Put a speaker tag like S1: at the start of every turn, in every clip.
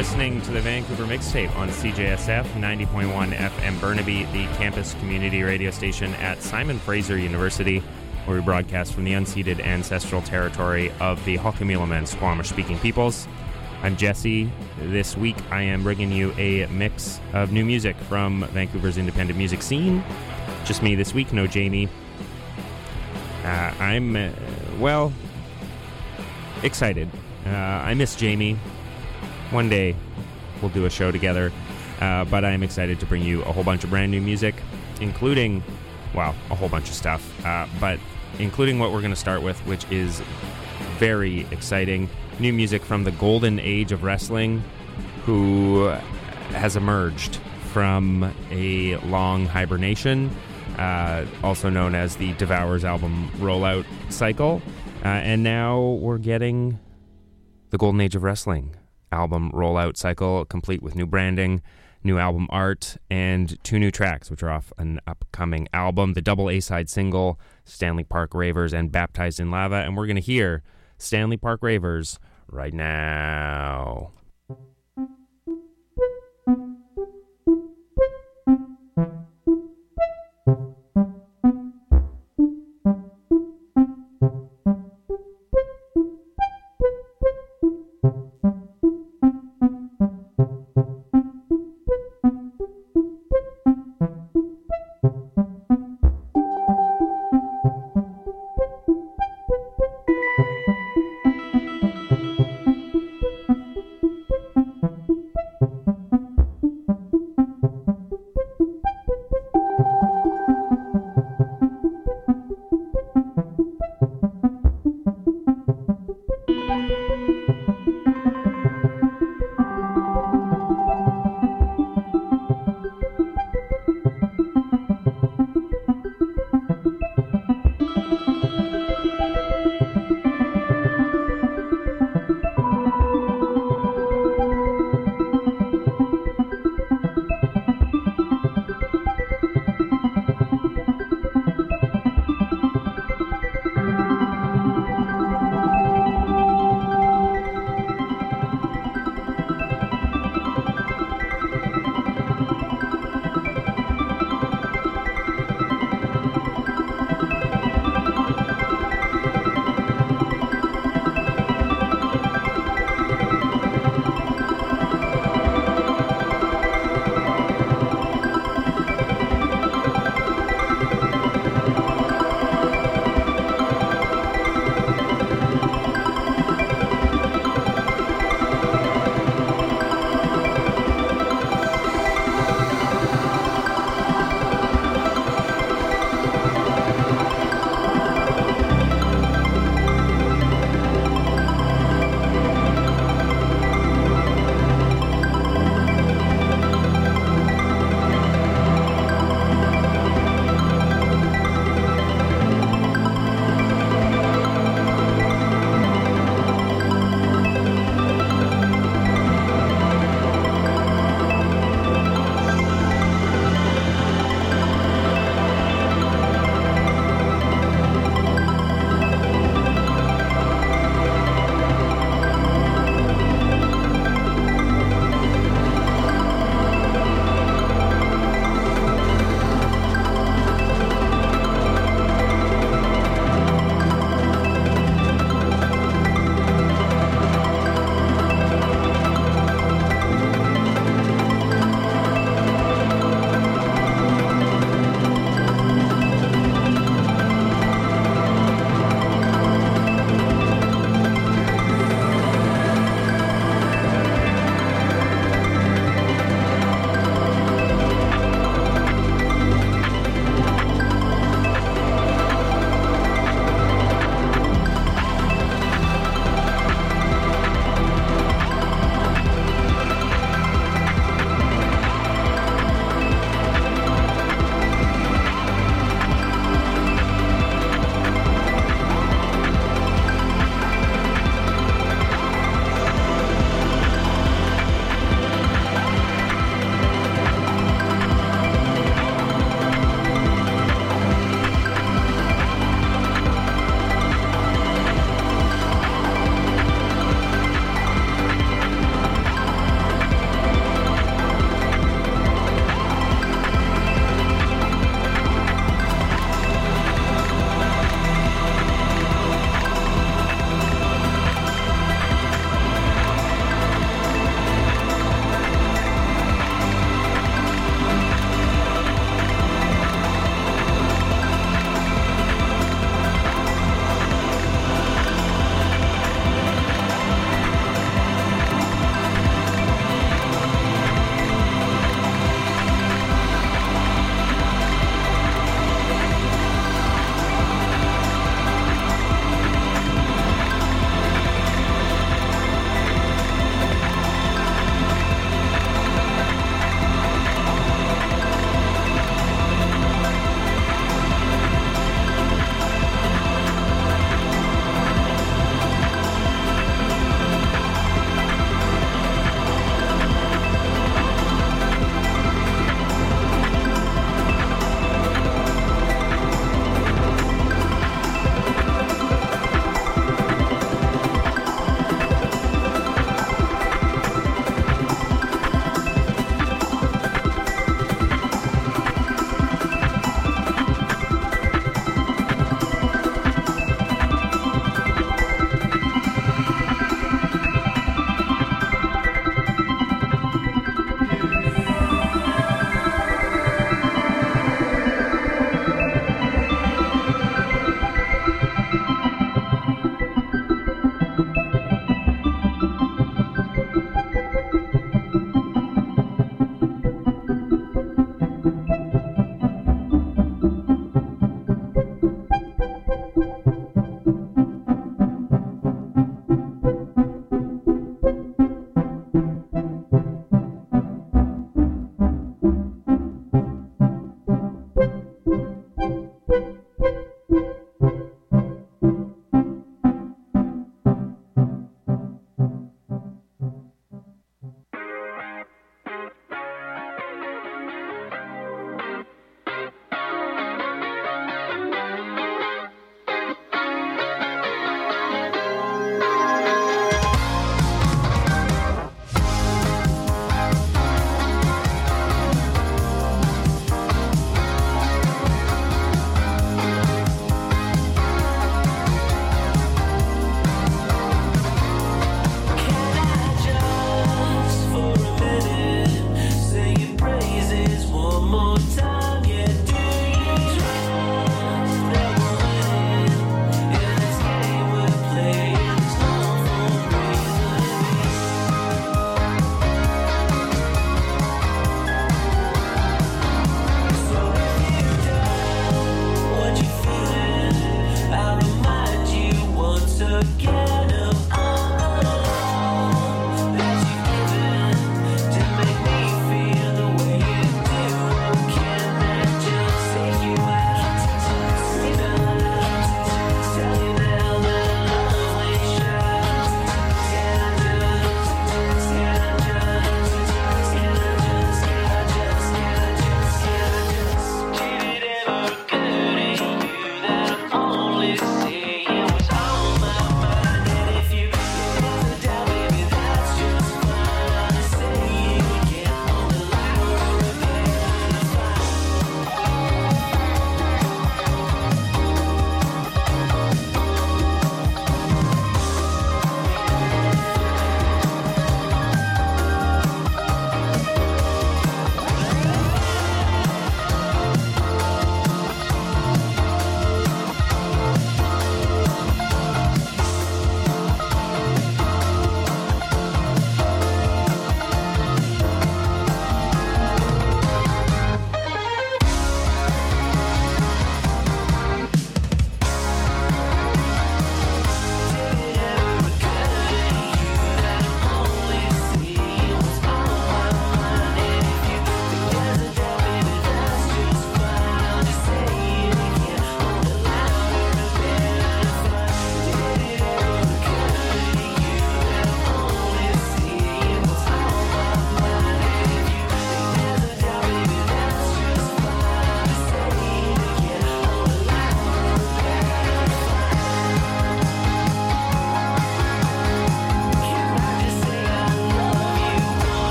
S1: listening to the Vancouver Mixtape on CJSF 90.1 FM Burnaby, the campus community radio station at Simon Fraser University, where we broadcast from the unceded ancestral territory of the Ho'okame'ilima and Squamish-speaking peoples. I'm Jesse. This week I am bringing you a mix of new music from Vancouver's independent music scene. Just me this week, no Jamie. I'm excited. I miss Jamie. One day we'll do a show together, but I'm excited to bring you a whole bunch of brand new music, including, a whole bunch of stuff, but including what we're going to start with, which is very exciting. New music from the golden age of wrestling, who has emerged from a long hibernation, also known as the Devourers album rollout cycle, and now we're getting the golden age of wrestling album rollout cycle, complete with new branding, new album art, and 2 new tracks, which are off an upcoming album, the double A-side single, Stanley Park Ravers and Baptized in Lava, and we're going to hear Stanley Park Ravers right now.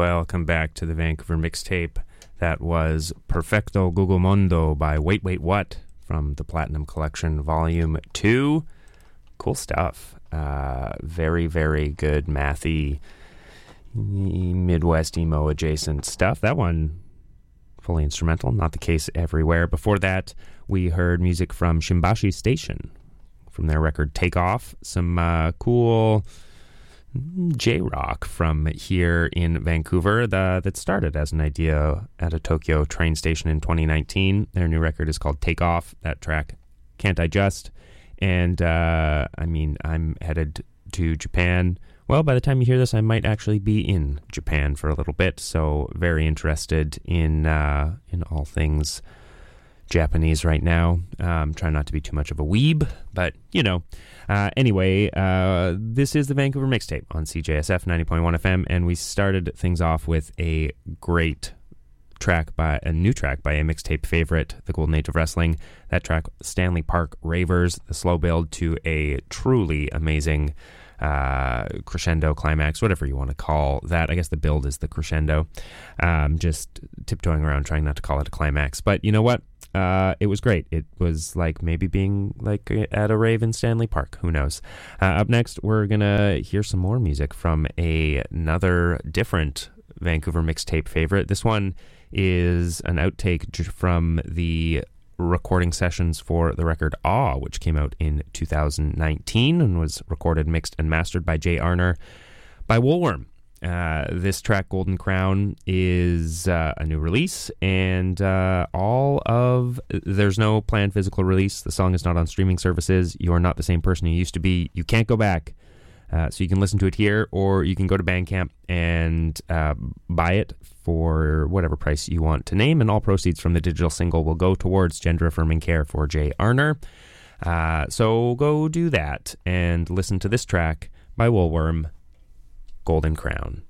S1: Welcome back to the Vancouver mixtape. That was Perfecto Google Mondo by Wait Wait What from the Platinum Collection Volume 2. Cool stuff. Very, very good mathy Midwest emo adjacent stuff. That one fully instrumental, not the case everywhere. Before that, we heard music from Shimbashi Station from their record Take Off. Some cool J-rock from here in Vancouver that started as an idea at a Tokyo train station in 2019. Their new record is called Take Off. That track, Can't Digest. And, I'm headed to Japan. Well, by the time you hear this, I might actually be in Japan for a little bit, so very interested in all things Japanese right now. Trying not to be too much of a weeb, but, Anyway, this is the Vancouver Mixtape on CJSF 90.1 FM, and we started things off with a great new track by a mixtape favorite, the Golden Age of Wrestling. That track, Stanley Park Ravers, the slow build to a truly amazing crescendo, climax, whatever you want to call that. I guess the build is the crescendo. Just tiptoeing around trying not to call it a climax. But you know what? It was great. It was like maybe being like at a rave in Stanley Park. Who knows? Up next, we're going to hear some more music from another different Vancouver mixtape favorite. This one is an outtake from the recording sessions for the record Awe, which came out in 2019 and was recorded, mixed, and mastered by Jay Arner by Woolworm. This track, Golden Crown, is a new release, and there's no planned physical release. The song is not on streaming services. You are not the same person you used to be. You can't go back. So you can listen to it here, or you can go to Bandcamp and buy it for whatever price you want to name, and all proceeds from the digital single will go towards gender-affirming care for Jay Arner. So go do that and listen to this track by Woolworm, Golden Crown.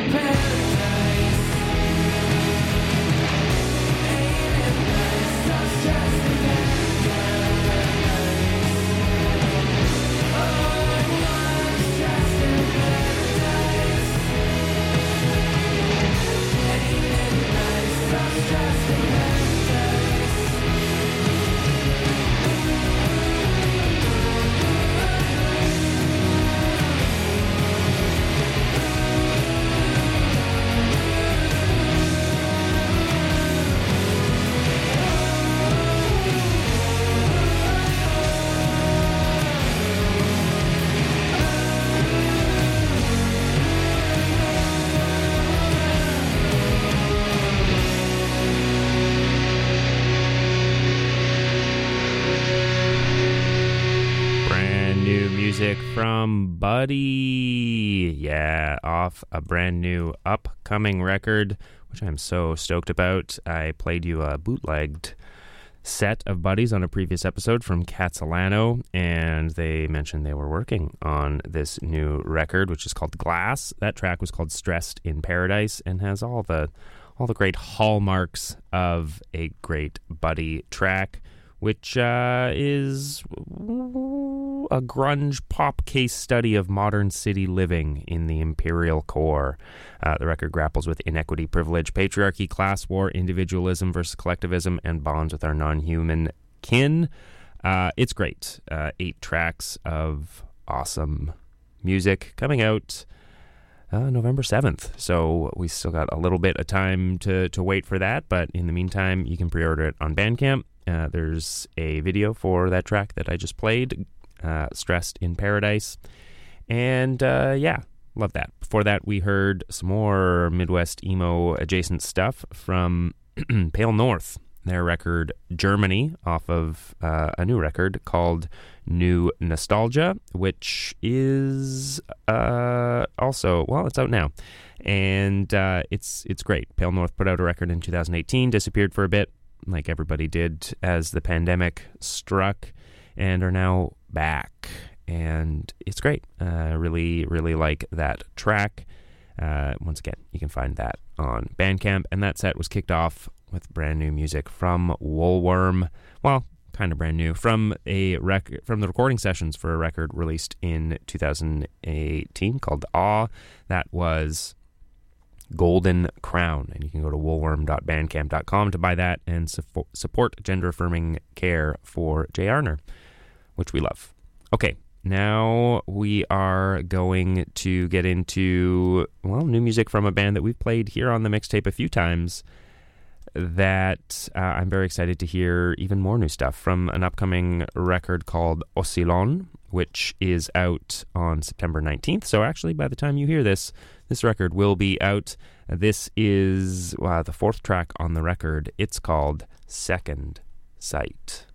S1: Music from Buddy. Yeah, off a brand new upcoming record, which I'm so stoked about. I played you a bootlegged set of Buddies on a previous episode from Catalano, and they mentioned they were working on this new record, which is called Glass. That track was called Stressed in Paradise and has all the great hallmarks of a great Buddy track, which is a grunge pop case study of modern city living in the imperial core. The record grapples with inequity, privilege, patriarchy, class war, individualism versus collectivism, and bonds with our non-human kin. It's great. 8 tracks of awesome music coming out November 7th. So we still got a little bit of time to wait for that, but in the meantime, you can pre-order it on Bandcamp. There's a video for that track that I just played, Stressed in Paradise. And yeah, love that. Before that, we heard some more Midwest emo adjacent stuff from Pale North, their record Germany, off of a new record called New Nostalgia, which is also, well, it's out now. And it's great. Pale North put out a record in 2018, disappeared for a bit, like everybody did as the pandemic struck, and are now back. And it's great. Really, really like that track. Once again, you can find that on Bandcamp. And that set was kicked off with brand new music from Woolworm. Well, kind of brand new, from the recording sessions for a record released in 2018 called Awe. That was Golden Crown, and you can go to woolworm.bandcamp.com to buy that and support gender-affirming care for Jay Arner, which we love. Okay, now we are going to get into, well, new music from a band that we've played here on the mixtape a few times that I'm very excited to hear even more new stuff from an upcoming record called Oscillon, which is out on September 19th. So actually, by the time you hear this record will be out. This is the 4th track on the record. It's called Second Sight.